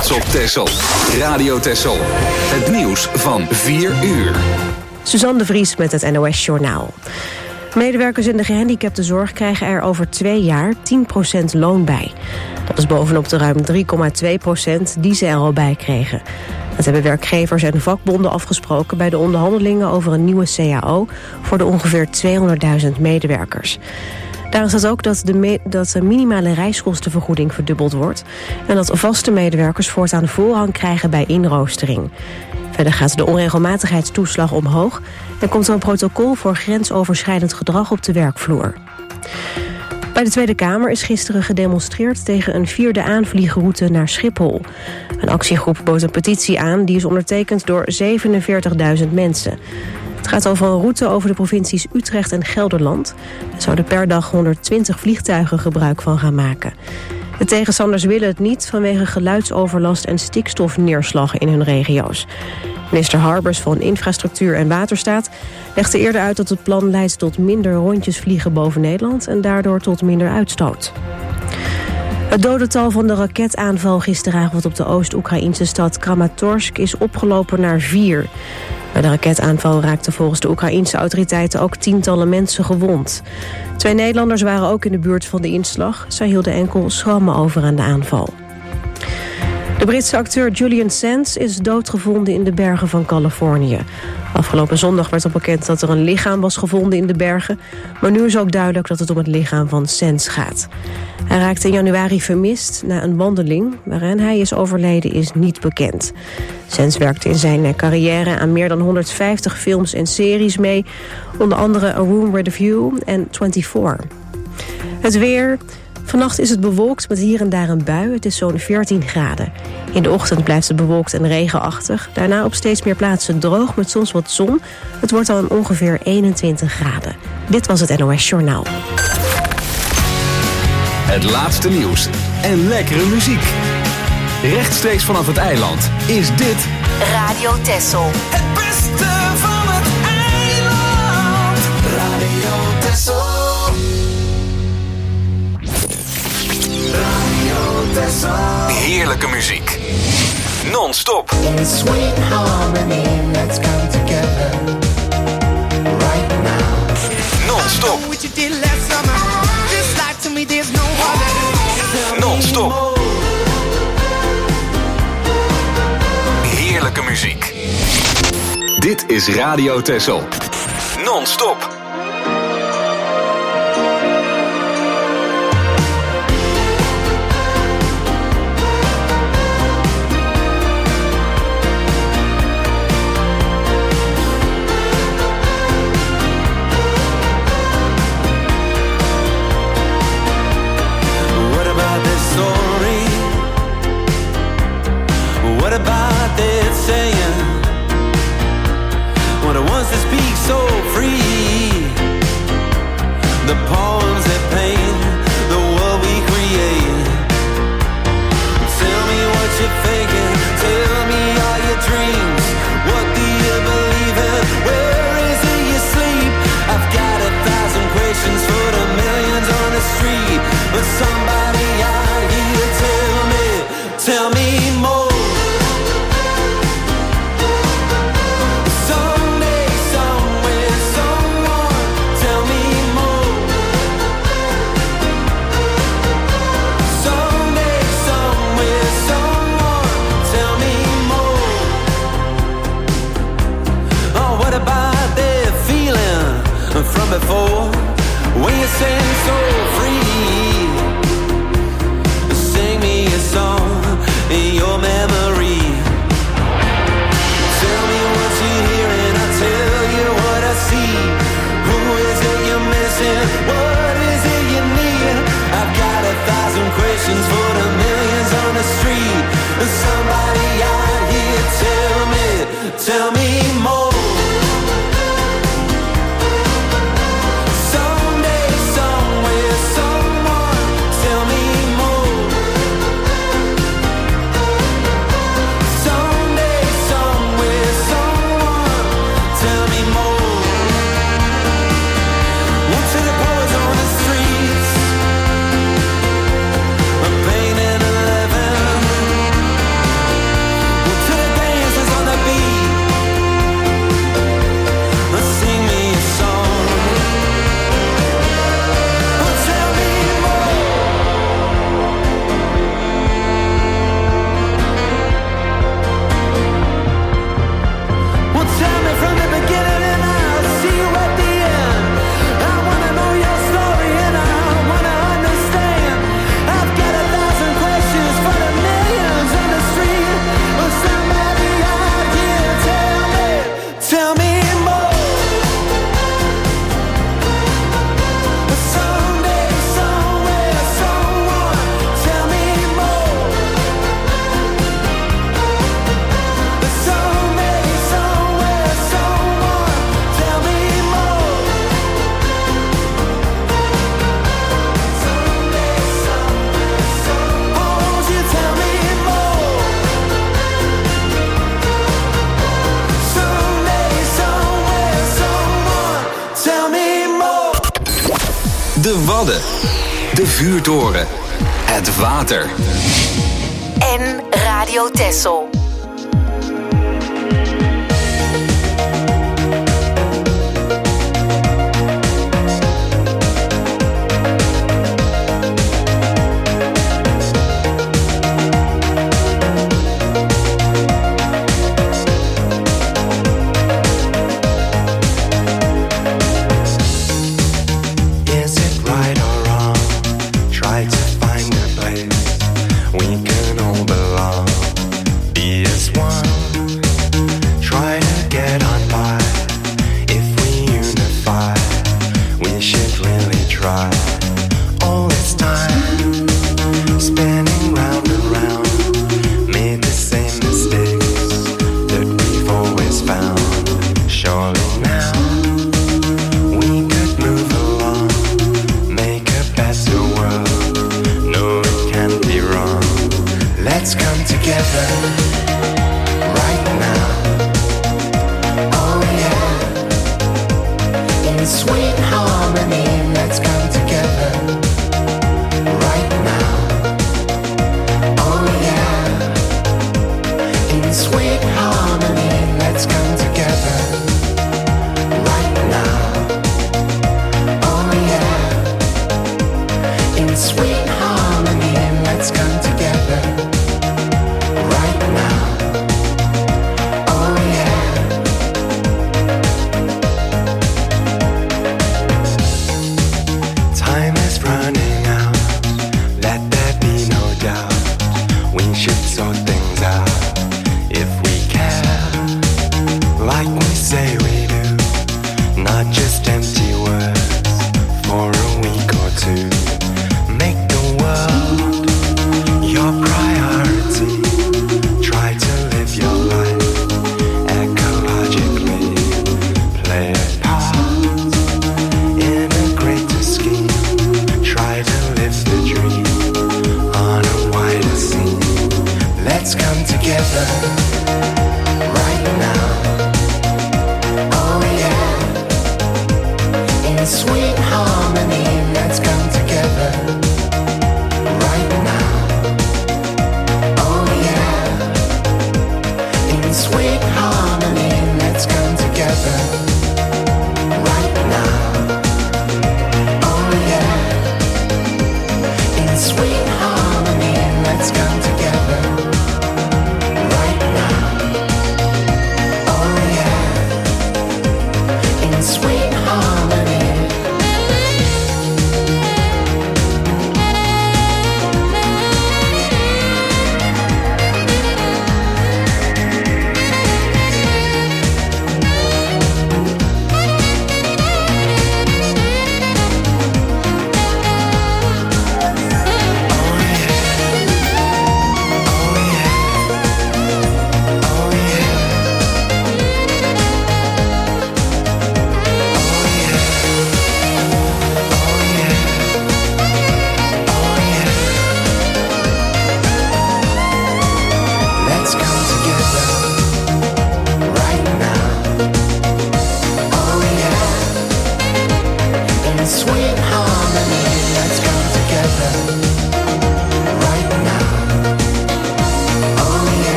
trots op Texel. Radio Texel. Het nieuws van 4 uur. Suzanne de Vries met het NOS Journaal. Medewerkers in de gehandicaptenzorg krijgen er over 2 jaar 10% loon bij. Dat is bovenop de ruim 3,2% die ze er al bij kregen. Dat hebben werkgevers en vakbonden afgesproken bij de onderhandelingen over een nieuwe CAO voor de ongeveer 200.000 medewerkers. Daarin staat ook dat de minimale reiskostenvergoeding verdubbeld wordt en dat vaste medewerkers voortaan voorrang krijgen bij inroostering. Verder gaat de onregelmatigheidstoeslag omhoog en komt er een protocol voor grensoverschrijdend gedrag op de werkvloer. Bij de Tweede Kamer is gisteren gedemonstreerd tegen een 4e aanvliegroute naar Schiphol. Een actiegroep bood een petitie aan die is ondertekend door 47.000 mensen. Het gaat over een route over de provincies Utrecht en Gelderland. Daar zouden per dag 120 vliegtuigen gebruik van gaan maken. De tegenstanders willen het niet vanwege geluidsoverlast en stikstofneerslag in hun regio's. Minister Harbers van Infrastructuur en Waterstaat legde eerder uit dat het plan leidt tot minder rondjes vliegen boven Nederland en daardoor tot minder uitstoot. Het dodental van de raketaanval gisteravond op de Oost-Oekraïnse stad Kramatorsk is opgelopen naar 4. Bij de raketaanval raakten volgens de Oekraïnse autoriteiten ook tientallen mensen gewond. 2 Nederlanders waren ook in de buurt van de inslag. Zij hielden enkel schrammen over aan de aanval. De Britse acteur Julian Sands is doodgevonden in de bergen van Californië. Afgelopen zondag werd al bekend dat er een lichaam was gevonden in de bergen, maar nu is ook duidelijk dat het om het lichaam van Sands gaat. Hij raakte in januari vermist na een wandeling. Waaraan hij is overleden is niet bekend. Sands werkte in zijn carrière aan meer dan 150 films en series mee, onder andere A Room with a View en 24. Het weer. Vannacht is het bewolkt met hier en daar een bui. Het is zo'n 14 graden. In de ochtend blijft het bewolkt en regenachtig. Daarna op steeds meer plaatsen droog met soms wat zon. Het wordt dan ongeveer 21 graden. Dit was het NOS Journaal. Het laatste nieuws en lekkere muziek. Rechtstreeks vanaf het eiland is dit Radio Texel. Het beste van het eiland. Radio Texel. heerlijke muziek. Non-stop. In sweet harmony, let's come together right now. Non-stop. Non-stop. Heerlijke muziek. Dit is Radio Texel. Non-stop. What about that saying? When the ones that speak so free, the poems that paint the world we create. Tell me what you're thinking, tell me all your dreams. What do you believe in? Where is it you sleep? I've got 1,000 questions for the millions on the street, but somebody out here tell me more. Wadden. De vuurtoren. Het water. En Radio Texel.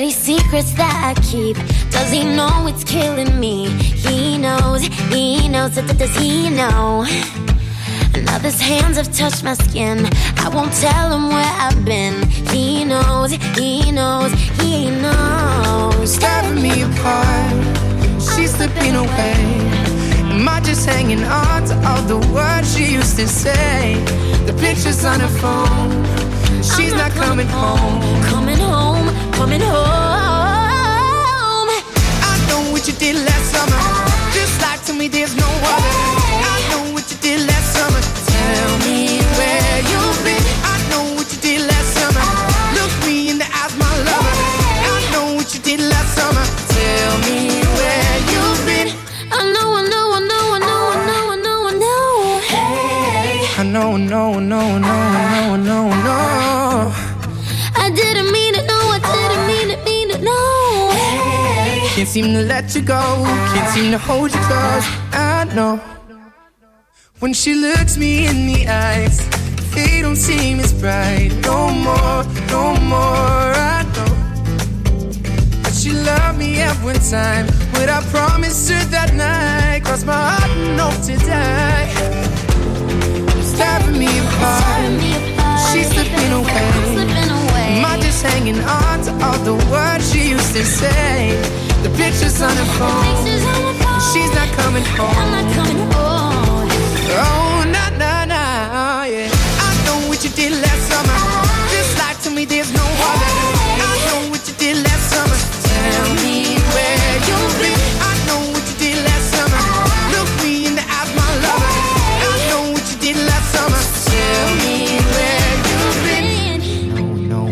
dirty secrets that I keep. Does he know it's killing me? He knows, does he know? Now his hands have touched my skin. I won't tell him where I've been. He knows, he knows. Tearing me apart, she's slipping away. Am I just hanging on to all the words she used to say? The pictures on her phone, she's not coming home. Coming home. I know what you did last summer. Just lie to me, there's no other. I know what you did last summer. Tell me where you've been. I know what you did last summer. Look me in the eyes, my lover. I know what you did last summer. Tell me where you've been. I know. Hey. I know. I didn't mean it, no, I didn't mean it, no. Hey. Can't seem to let you go. Can't seem to hold you close. I know. When she looks me in the eyes, they don't seem as bright. No more. I know. But she loved me at one time. What I promised her that night caused my heart to die. Stabbing me apart. She's slipping away. Am I just hanging on to all the words she used to say? The pictures on her phone. She's not coming home. Oh, nah, yeah. I know what you did last summer. Just lie to me, there's no other. I know what you did last summer. Tell me where you've been. I know what you did last summer. Look me in the eyes, my lover. I know what you did last summer. Tell me where you've been. No.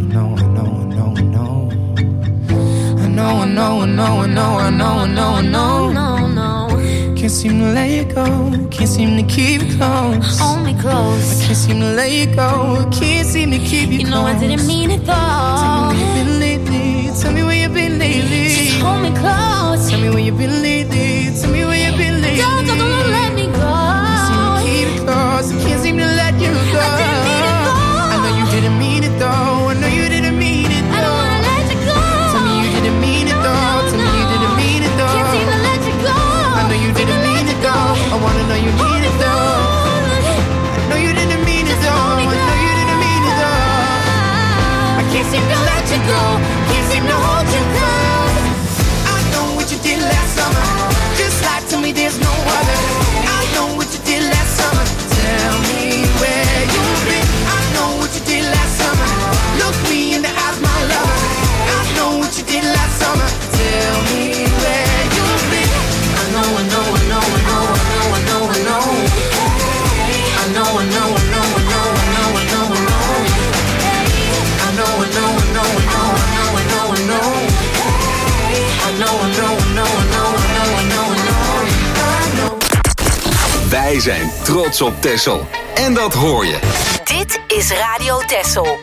I know. Can't seem to let you go. Can't seem to keep it close. Hold me close. I can't seem to let you go. Can't seem to keep you close. You know I didn't mean it though. Tell me where you've been lately. Tell me where you've been lately. Just hold me close. Tell me where you've been lately. Tell me where you've been lately. Don't let me go. Can't seem to keep it close. I can't seem to let you go. I didn't mean it though. I know you didn't mean it though. I know you didn't mean it though. I don't wanna let you go. Tell me you didn't mean it though. Tell me you didn't mean it though. Can't seem to let you go. I know you didn't mean it though. I wanna know you mean it though. I know you didn't mean it though. I know you didn't mean it though. I can't seem to let you go. Can't seem to hold you close. I know what you did last summer. Just lie to me, there's no other. I know what you did last summer. Tell me where you've been. I know what you did last summer. Look me in the eyes, my lover. I know what you did last summer. Tell me where you've been. I know. I know. Wij zijn trots op Texel. En dat hoor je. Dit is Radio Texel.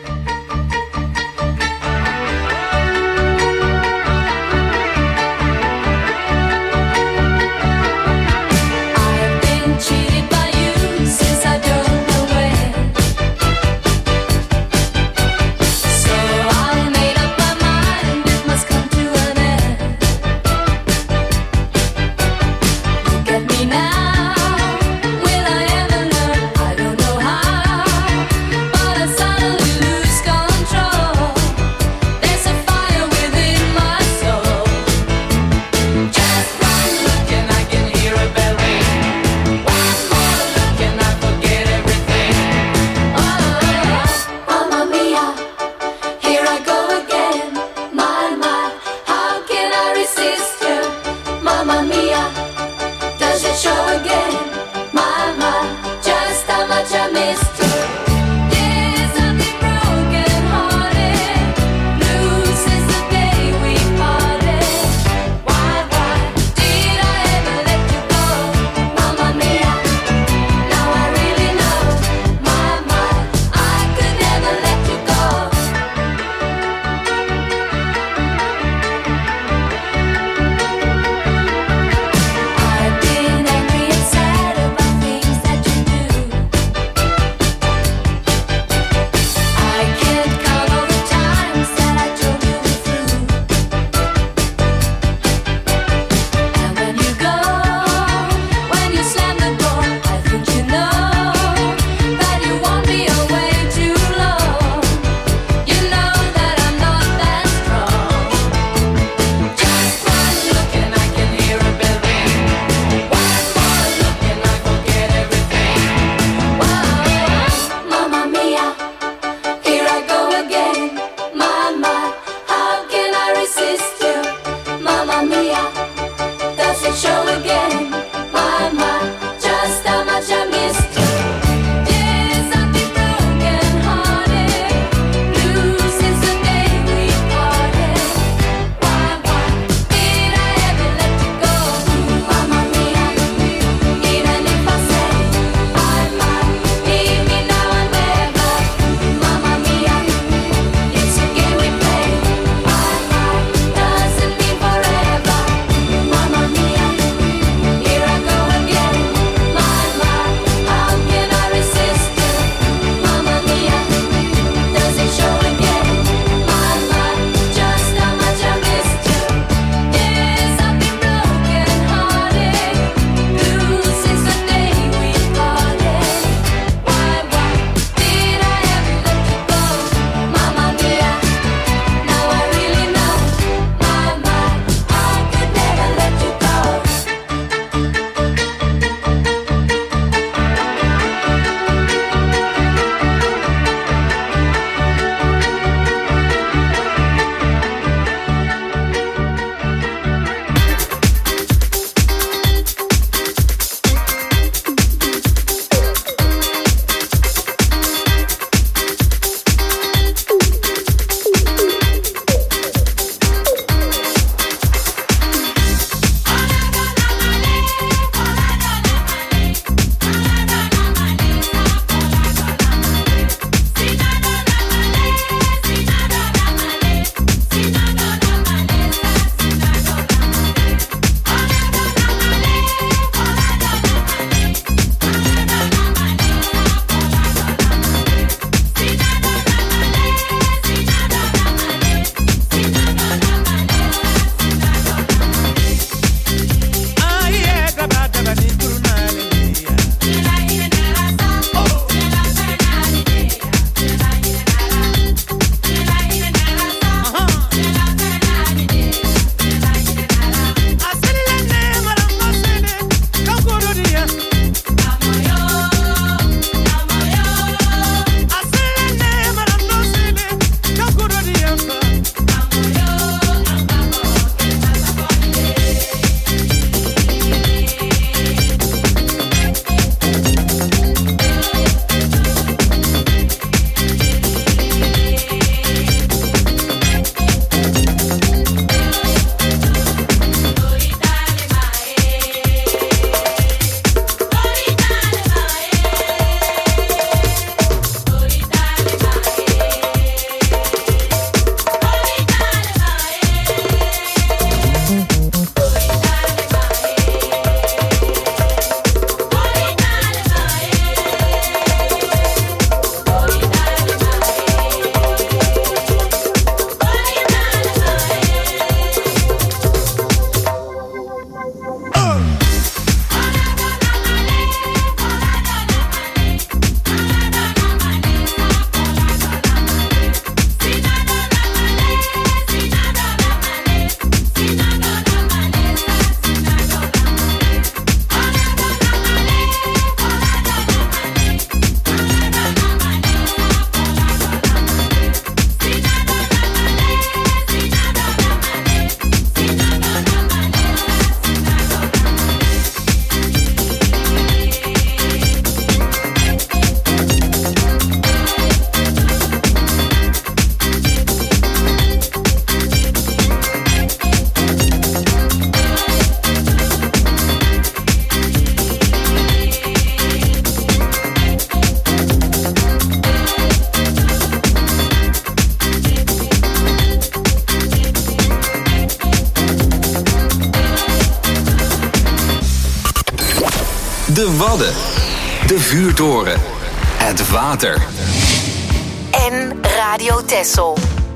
Wadden. De vuurtoren. Het water. En Radio Texel.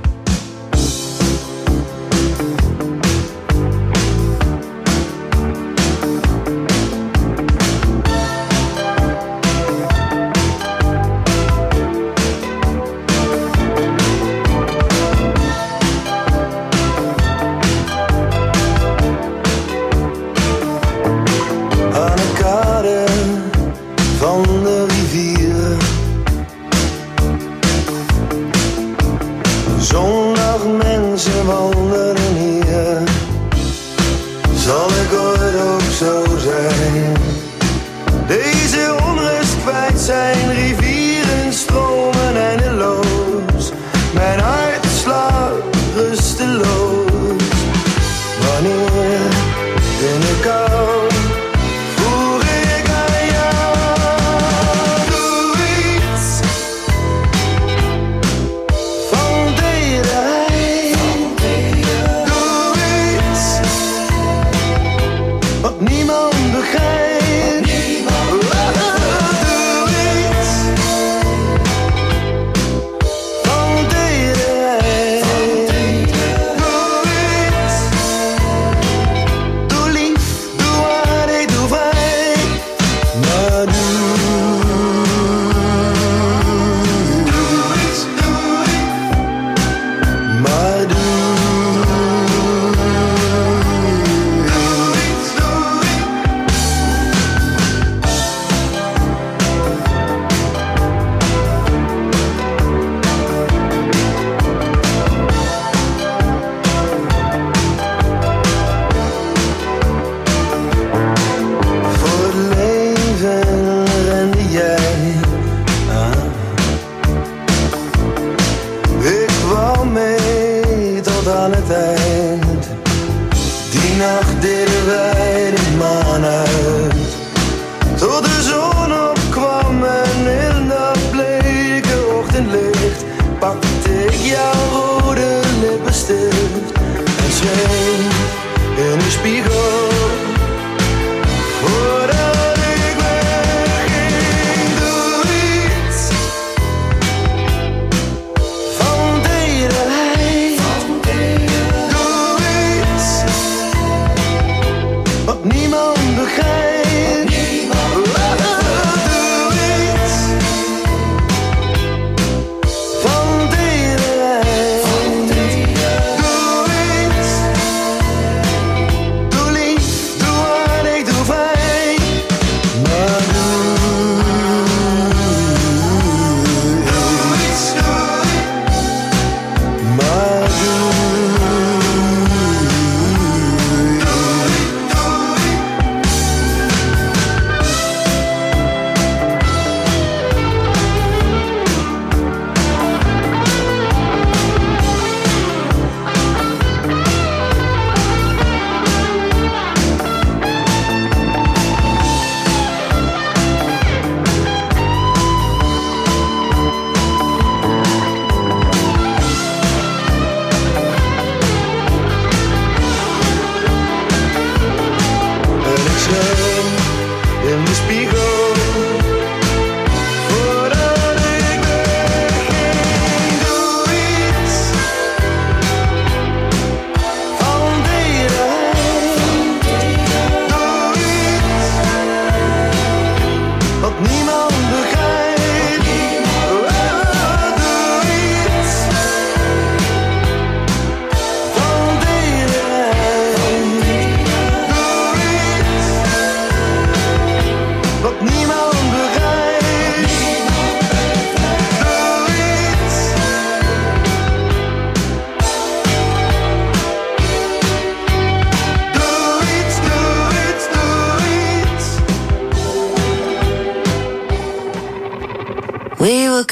We were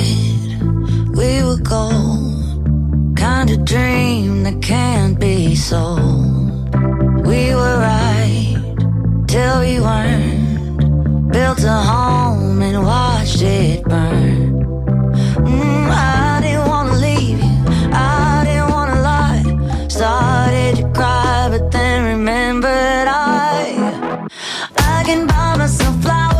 good, we were gold, kind of dream that can't be sold. We were right till we weren't, built a home and watched it burn. I didn't want to leave you, I didn't want to lie. Started to cry, but then remembered I can buy myself flowers.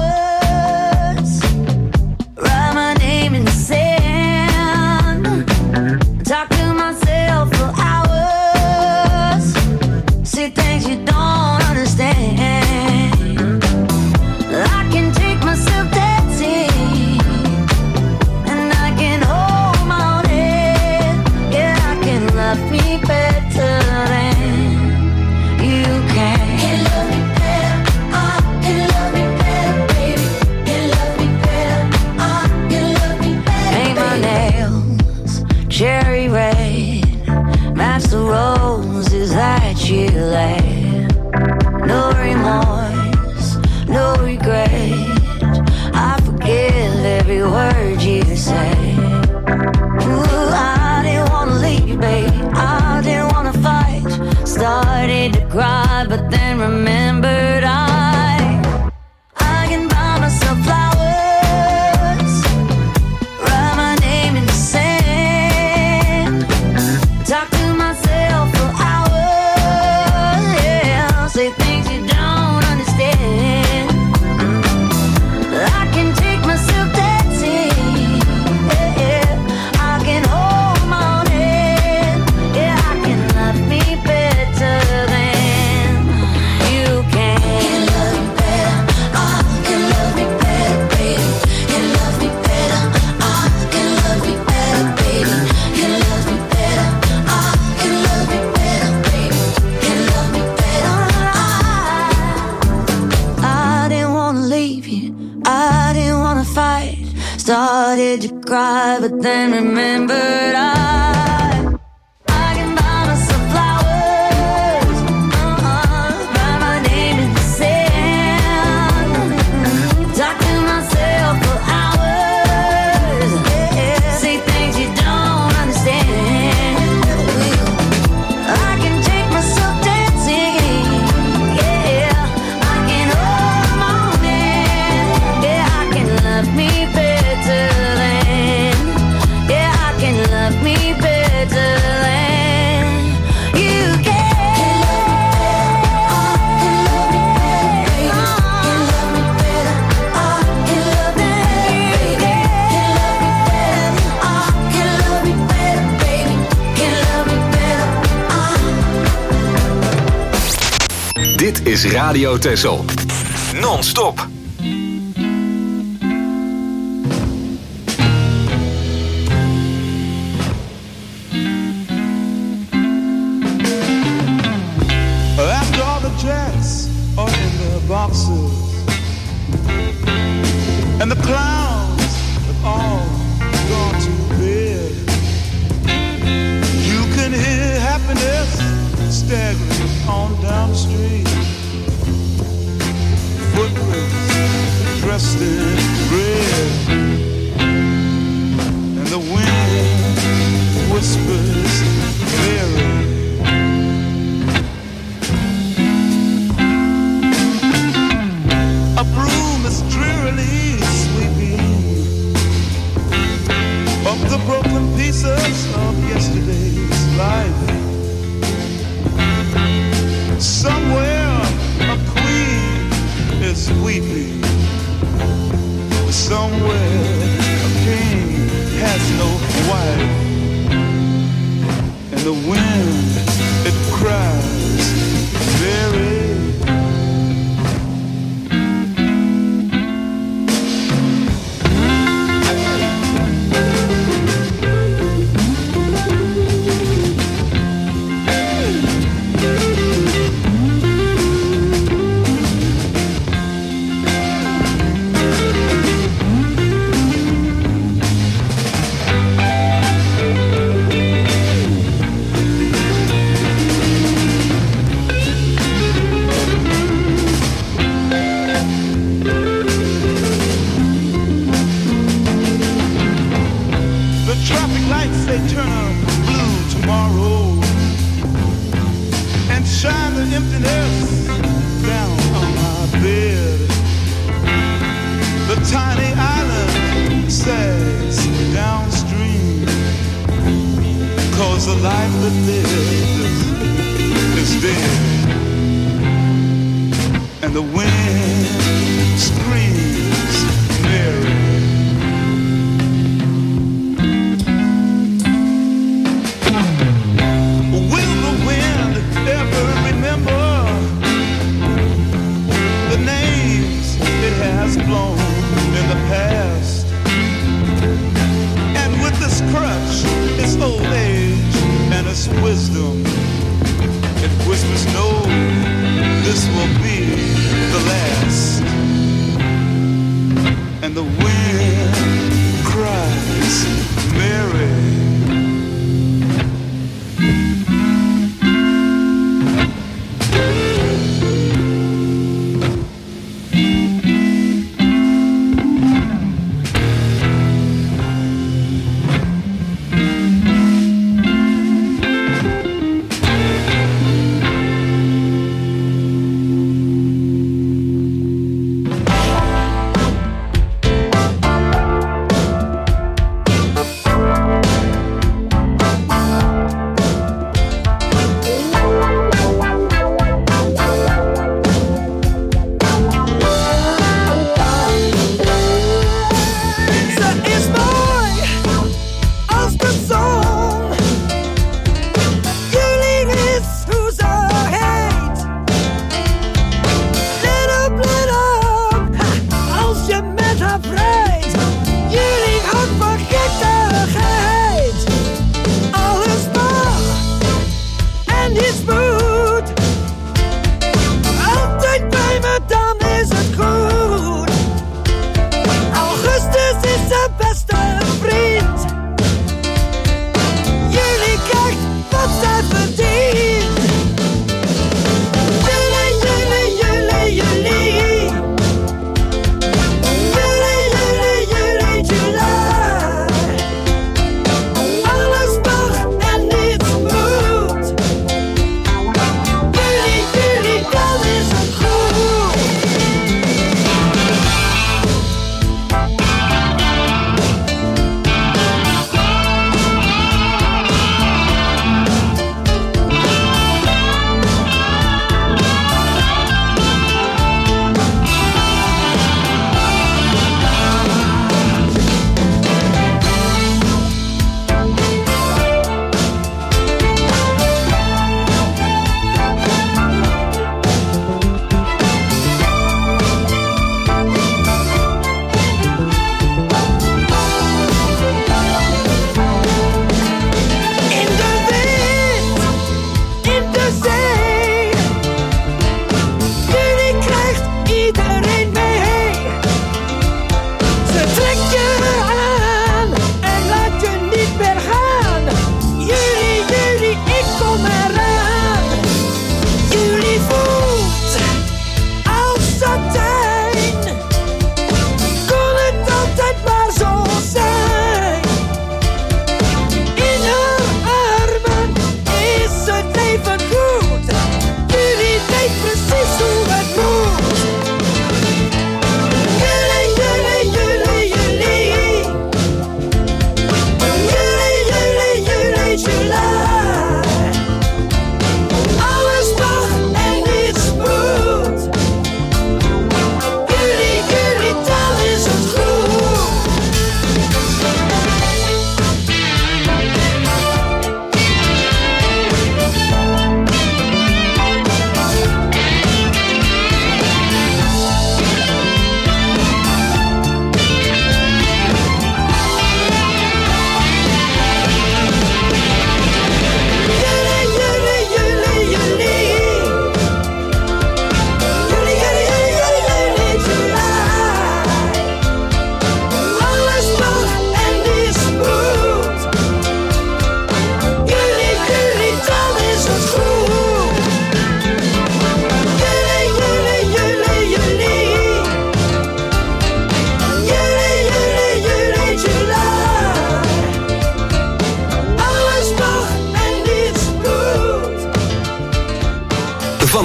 you lay. No remorse, no regret. I forgive every word you say. Ooh, I didn't wanna leave, babe. I didn't wanna fight. Started to cry, but then remembered I can buy myself flowers, write my name in the sand, talk to myself for hours, yeah, say things you don't understand. I can take myself dancing, yeah, I can hold my own hand, yeah, I can love me better than you can. Can love me better, can love me better, baby. Can love me better, can love me better, baby. Can love me better, can love me better, baby. Can love me better. I didn't wanna leave you, I didn't wanna fight. Started to cry, but then remembered I can buy myself flowers, write my name in the sand, talk to myself for hours, yeah, say things you don't understand. I can take myself dancing, yeah, I can hold my own hand, yeah, I can love me better than, yeah, I can love me better than you can. Can love me better, can love me better, baby. Can love me better, Dit is Radio Texel. Non-stop. After all the jets are in their boxes and the clowns have all gone to bed, you can hear happiness staggering on down the street. Footprints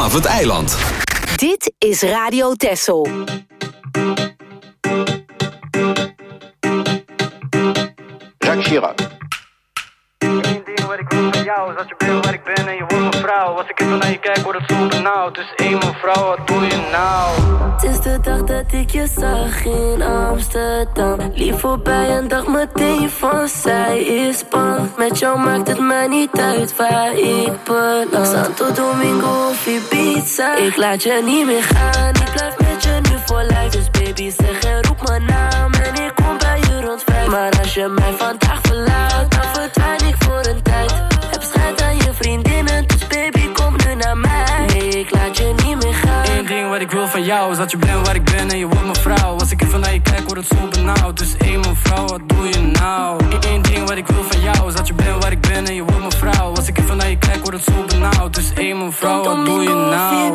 vanaf het eiland. Dit is Radio Texel. Jacques Chirac. Eén ding wat ik wil van jou is dat je bent waar ik ben en je wordt mijn vrouw. Als ik even naar je kijk word het zo benauwd. Dus één mevrouw, wat doe je nou? Het is de dag dat ik je zag in Amsterdam. Lief voorbij en dacht meteen van zij is bang. Met jou maakt het mij niet uit waar ik beland. Santo Domingo of Ibiza, ik laat je niet meer gaan. Ik blijf met je nu voor lijf. Dus baby zeg en roep mijn naam en ik kom bij je rond 5. Maar als je mij vandaag verlaat, dan verdwijn ik voor een tijd. Heb schijt aan je vriendinnen, dus baby kom nu naar mij. Nee, ik laat je niet meer gaan. Eén ding wat ik wil van jou is dat je bent waar ik ben en je wordt mijn vrouw. Als ik even naar je kijk word het zo benauwd. Dus één mevrouw, wat doe je nou? Eén ding wat ik wil van jou is dat je bent waar ik ben en je wordt mijn vrouw. Als ik even naar je kijk word het zo benauwd. Dus één mevrouw, wat doe je nou?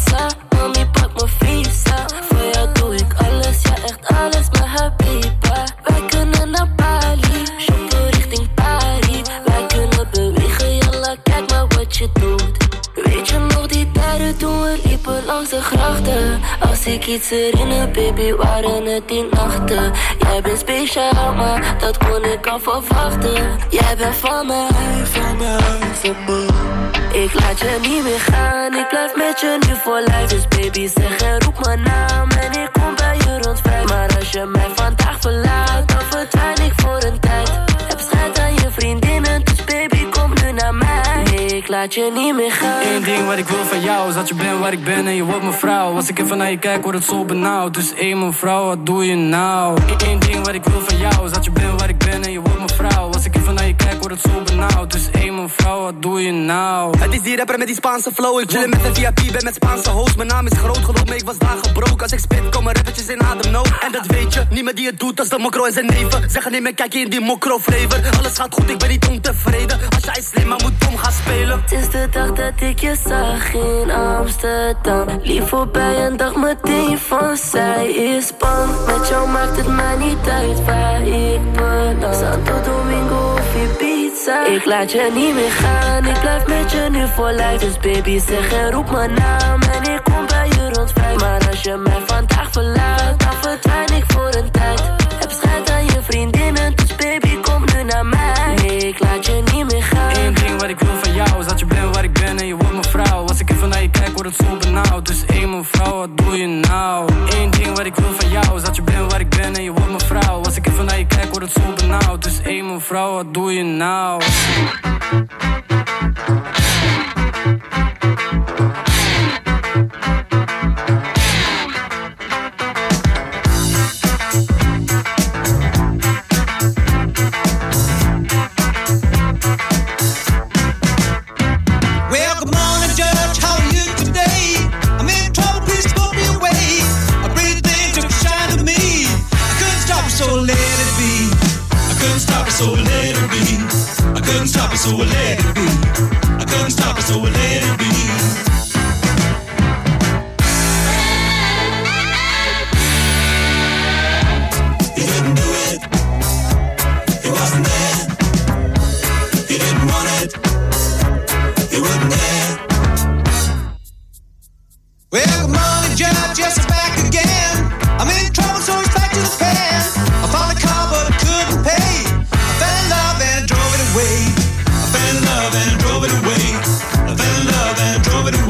Mami, pak mijn visa. Voor jou doe ik alles, ja echt alles, maar habiba. Wij kunnen naar Bali, shoppen richting Paris. Wij kunnen bewegen, jalla, kijk maar wat je doet. Weet je nog die tijden toen we liepen langs de grachten? Als ik iets herinner, baby, waren het die nachten. Jij bent speciaal, maar dat kon ik al verwachten. Jij bent van mij, van mij, van mij. Ik laat je niet meer gaan, ik blijf met je nu voor lijf. Dus baby zeg en roep mijn naam en ik kom bij je rond 5. Maar als je mij vandaag verlaat, dan verdwijn ik voor een tijd. Heb schijt aan je vriendinnen, dus baby kom nu naar mij. Nee, ik laat je niet meer gaan. Eén ding wat ik wil van jou is dat je bent waar ik ben en je wordt mijn vrouw. Als ik even naar je kijk word het zo benauwd. Dus één mevrouw, wat doe je nou? Eén ding wat ik wil van jou is dat je bent waar ik ben en je wordt mijn vrouw. Als ik even naar je kijk word het zo benauwd. Dus één mevrouw, wat doe je nou? Het is die rapper met die Spaanse flow. Ik chillen met een VIP, ben met Spaanse host. Mijn naam is groot, geloof me, ik was daar gebroken. Als ik spit, komen rappertjes in ademnood. En dat weet je, niemand die het doet als de mokro en zijn neven. Zeggen neem een kijkje in die mokro flavor. Alles gaat goed, ik ben niet ontevreden. Als jij slim, maar moet dom gaan spelen. Het is de dag dat ik je zag in Amsterdam. Lief voorbij en dacht meteen van zij is bang. Met jou maakt het mij niet uit waar ik beland. Santo Domingo of Ibiza, ik laat je niet meer gaan. Ik blijf met je nu voor lijf. Dus baby zeg en roep mijn naam en ik kom bij je rond 5. Maar als je mij vandaag verlaat, dan verdwijn ik voor een tijd. Heb schijt aan je vriendinnen, dus baby kom nu naar mij. Nee, ik laat je niet meer gaan. Eén ding wat ik wil van jou is dat je bent waar ik ben en je wordt mijn vrouw. Als ik even naar je kijk word het zo benauwd. Dus één mevrouw, wat doe je nou? Eén ding wat ik wil van jou is dat je bent waar ik ben en je wordt mijn vrouw. Als ik even naar je kijk word het zo benauwd. Dus één mevrouw, wat doe je nou? So I let it be. I couldn't stop it, so I let it be. I couldn't stop it, so I let it be. He didn't do it. He wasn't there. He didn't want it. He wasn't there. Well, good morning, Judge. Yes, it's back again. I'm in trouble, so it's back to the pen. I found a car, but I couldn't pay. I fell in love and drove it away. I fell in love and drove it away. I fell in love and drove it away.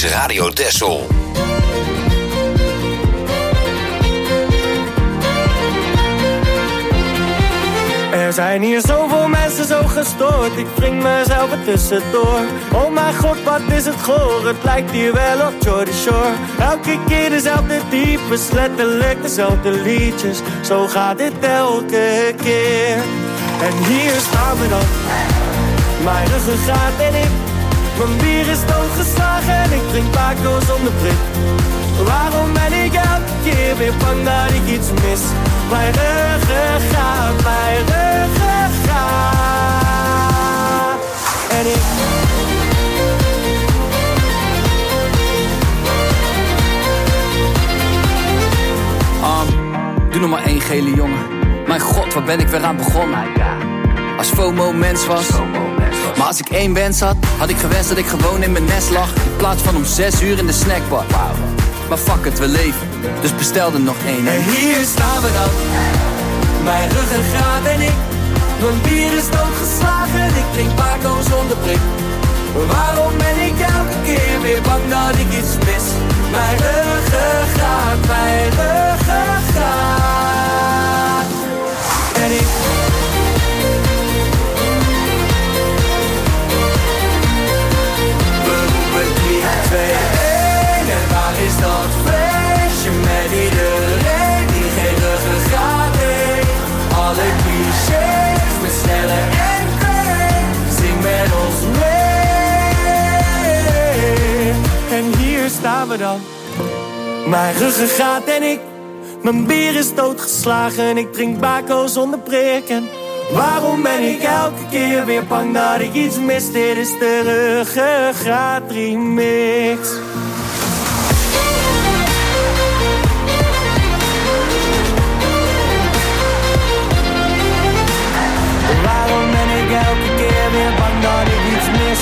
is Radio Texel. Er zijn hier zoveel mensen zo gestoord, ik wring mezelf er tussendoor. Oh mijn god, wat is het goor, het lijkt hier wel op Jordy Shore. Elke keer dezelfde types, letterlijk dezelfde liedjes. Zo gaat dit elke keer. En hier staan we dan, mijn ruggengraat en ik. Mijn bier is doodgeslagen en ik drink Paco zonder prik. Waarom ben ik elke keer weer bang dat ik iets mis? Mijn ruggengraat, mijn ruggengraat. En ik... Doe nog maar één gele jongen. Mijn god, waar ben ik weer aan begonnen? Als FOMO mens was. Maar als ik één wens had, had ik gewenst dat ik gewoon in mijn nest lag. In plaats van om 6 uur in de snackbar. Maar fuck het, we leven, dus bestel er nog één. En hier staan we dan, mijn ruggengraat en ik. Mijn bier is doodgeslagen, ik drink Paco zonder prik. Waarom ben ik elke keer weer bang dat ik iets mis? Mijn ruggengraat, mijn ruggengraat. En ik... We roepen 3, 2, 1 en waar is dat feestje met iedereen die geen ruggengraat heeft? Alle clichés met snelle en kwijt, zing met ons mee. En hier staan we dan, mijn ruggengraat en ik. Mijn bier is doodgeslagen, ik drink Baco zonder prik. En waarom ben ik elke keer weer bang dat ik iets mis? Dit is de ruggengraat remix. Waarom ben ik elke keer weer bang dat ik iets mis?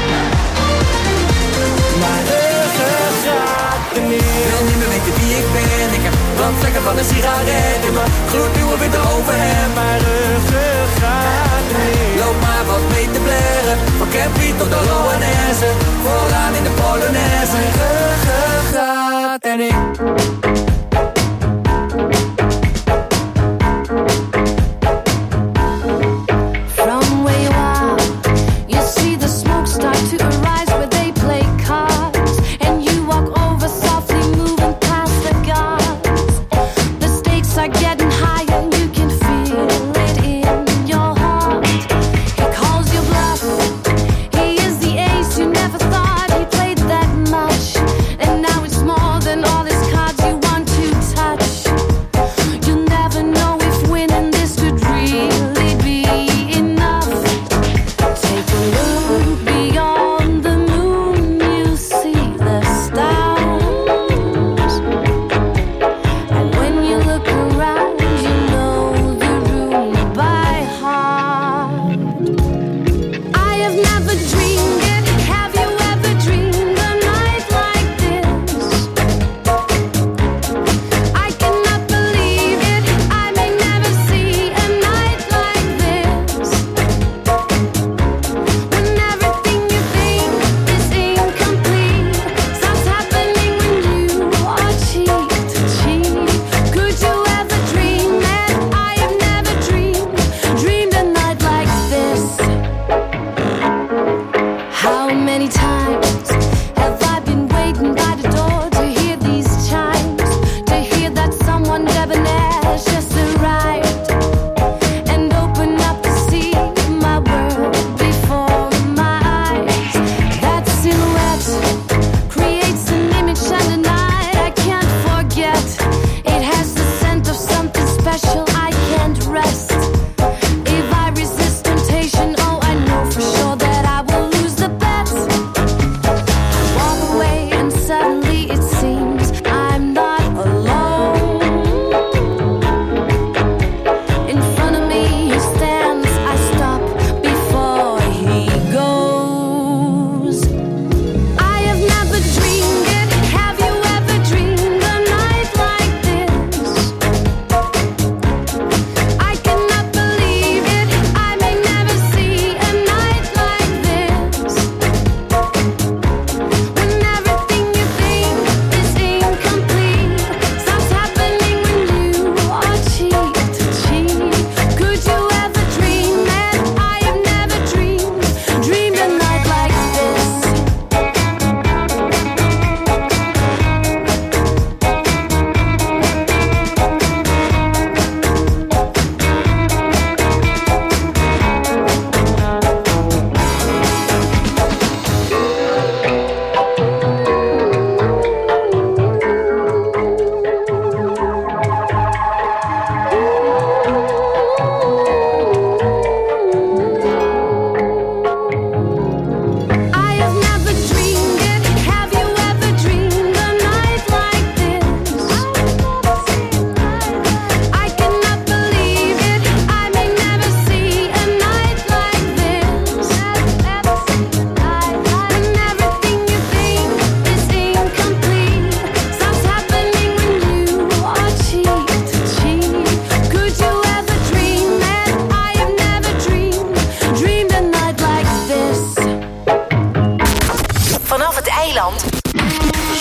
Mijn ruggengraat remix. Wil niet meer weten wie ik ben. Ik heb brandvlekken van een sigaret in mijn gloednieuwe witte overhemd. Mijn ruggengraat remix. Loop maar wat mee te blaren, van Campy tot de Loanesse. Vooraan in de Polonaise. Mijn ruggengraat en ik. Never thought he played that much, and now it's more than all his cards you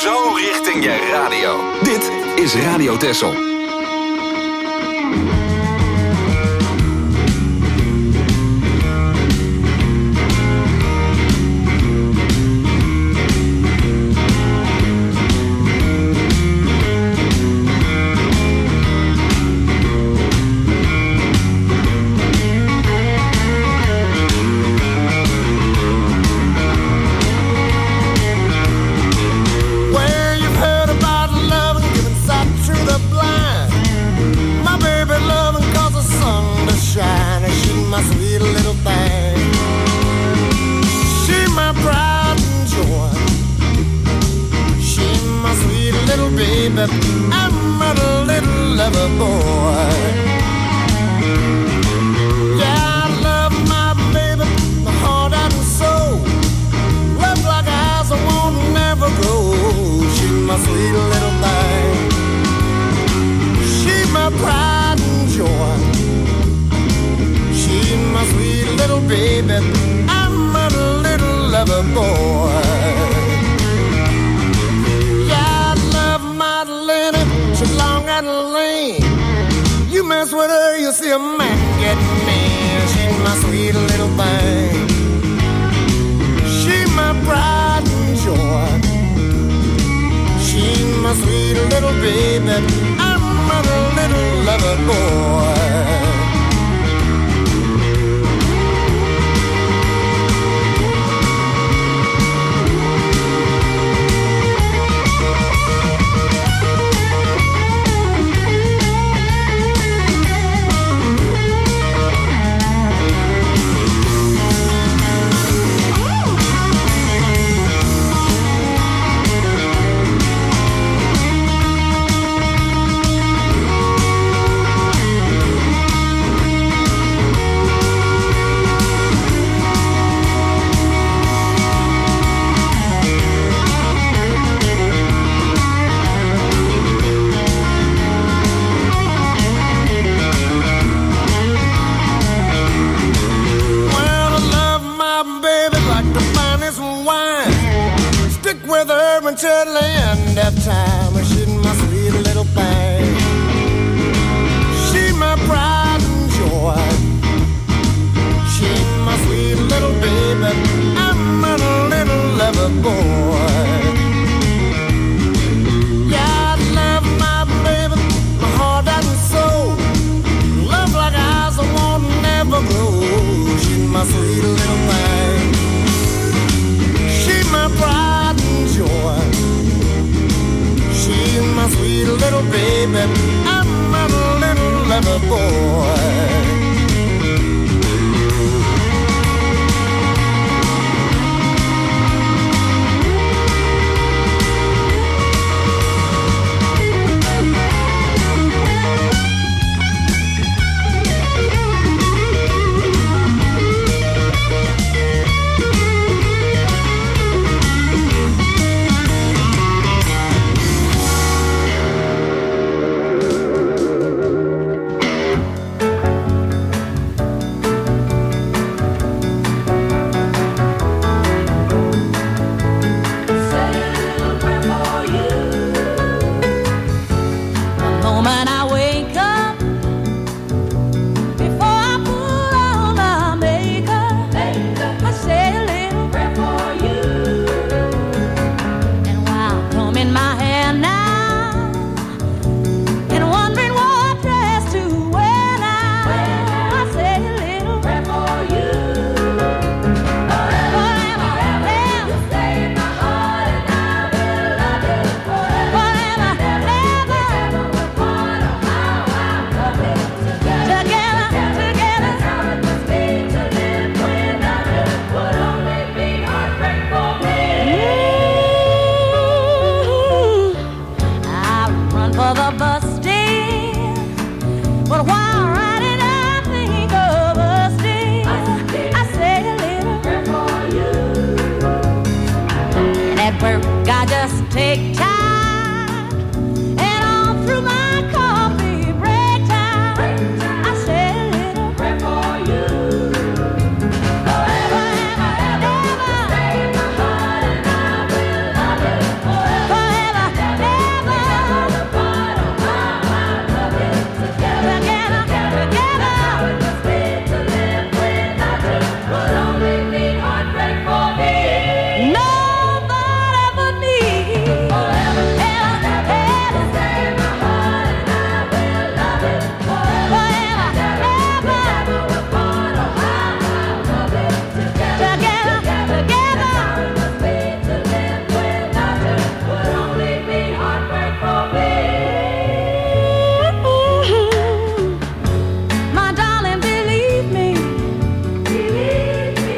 Zo richting je radio. Dit is Radio Texel. I'm a little lover boy. Yeah, I love my baby, my heart and soul. Love like eyes I won't never grow. She's my sweet little thing. She's my pride and joy. She's my sweet little baby. I'm a little lover boy. She's long and lean. You mess with her, you'll see a man get mean. She's my sweet little thing. She's my pride and joy. She's my sweet little baby. I'm a little lover boy. Until the end of time, she's my sweet little thing. She's my pride and joy. She's my sweet little baby. I'm a little lover boy. Yeah, I love my baby, my heart and soul. Love like eyes I won't never grow. She's my sweet little thing. She's my pride and joy. She's my sweet little baby. I'm a little lover boy.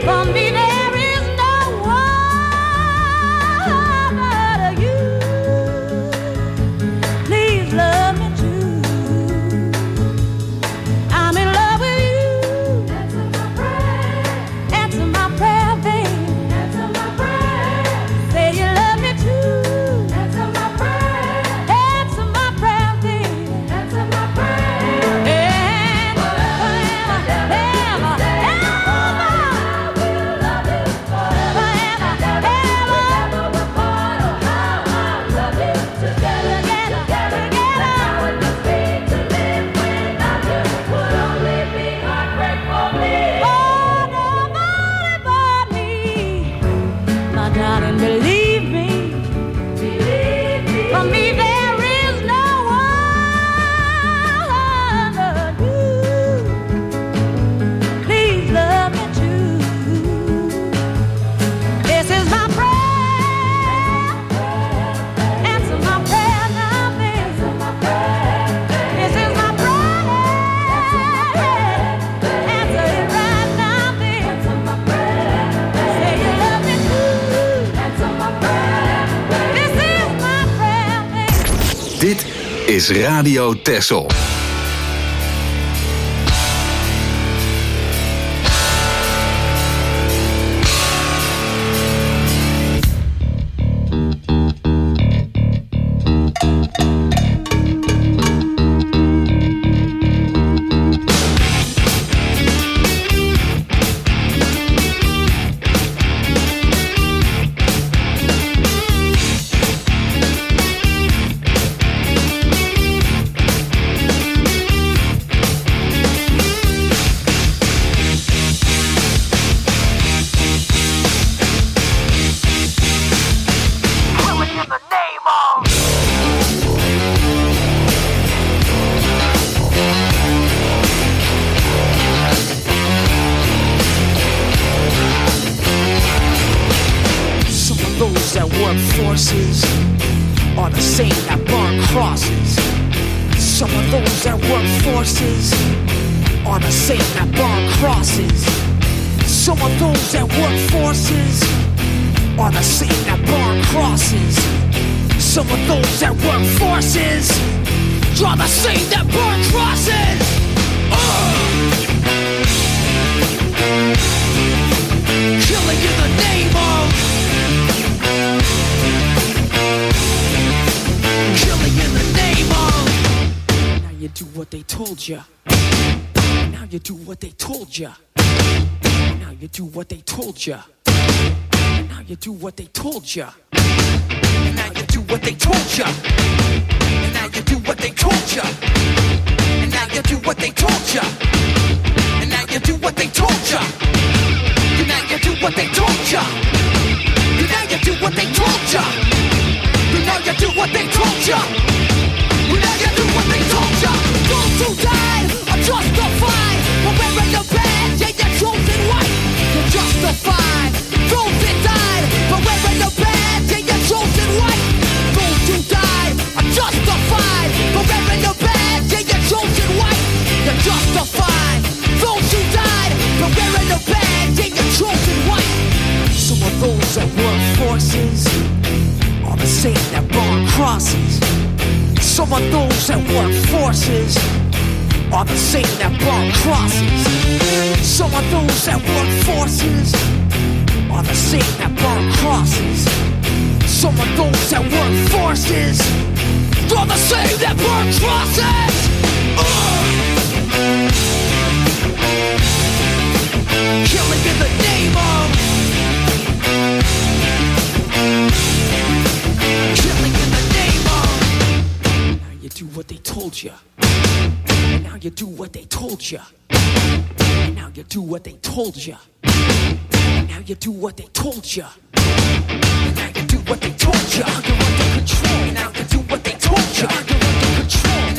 For me there is no one but you. Please love me too. I'm in love with you. Answer my prayer, baby. Answer my prayer. Say you love me too. Answer my prayer. Answer my prayer, baby. Answer my prayer. And forever, ever, ever, I will love you forever, ever, ever. We're part of how I love you together, together, together. Now it must be to live without you would only be heartbreak for me. Oh, nobody but me. My darling, believe me. Believe me. For me there is no one but you. Please love me too. This is my prayer. Answer my prayer now, baby. This is my prayer. Answer it right now, baby. Say you love me too. Answer my prayer. This is my prayer, baby. Dit is Radio Texel. Some of those that work forces are the same that burn crosses. Some of those that work forces are the same that burn crosses. Some of those that work forces are the same that burn crosses. Some of those that work forces are the same that burn crosses. Killing in the name of. Killing in the name of. Now you do what they told ya. Now you do what they told ya. Now you do what they told ya. Now you do what they told ya. Now you do what they told ya. Now you do what they told ya. And now you do what they told ya. And now you do what they told ya. And now you do what they told ya. And now you do what they told ya. And now you do what they told ya. And now you do what they told ya. Those who died are justified for wearing the badge and your chosen white. You're justified. Those that died for wearing the badge and your chosen white. Those who died are justified for wearing the badge and your chosen white. You're justified. Those who died for wearing the badge and your chosen white. Some of those that work forces are the same that burn crosses. Some of those that work forces are the same that burn crosses. Some of those that work forces are the same that burn crosses. Some of those that work forces are the same that burn crosses. Killing in the name of. Killing in the name of. Now you do what they told ya. Now you do what they told ya. Now you do what they told ya. Now you do what they told ya. Now you do what they told ya. You're under control. Now you do what they told ya. You're under control.